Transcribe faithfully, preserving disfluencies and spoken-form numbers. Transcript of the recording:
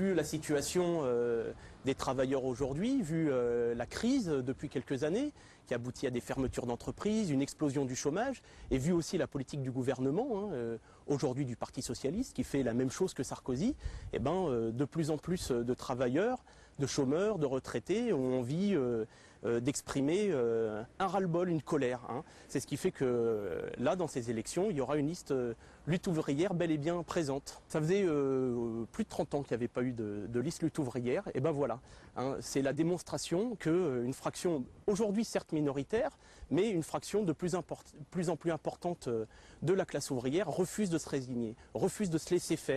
vu la situation euh, des travailleurs aujourd'hui, vu euh, la crise depuis quelques années, qui aboutit à des fermetures d'entreprises, une explosion du chômage, et vu aussi la politique du gouvernement, hein, euh, aujourd'hui du Parti socialiste, qui fait la même chose que Sarkozy, eh ben, euh, de plus en plus de travailleurs, de chômeurs, de retraités ont envie euh, euh, d'exprimer euh, un ras-le-bol, une colère. Hein. C'est ce qui fait que euh, là, dans ces élections, il y aura une liste euh, lutte ouvrière bel et bien présente. Ça faisait euh, plus de trente ans qu'il n'y avait pas eu de, de liste lutte ouvrière, et ben voilà. Hein, c'est la démonstration qu'une fraction, aujourd'hui certes minoritaire, mais une fraction de plus, import, plus en plus importante de la classe ouvrière refuse de se résigner, refuse de se laisser faire.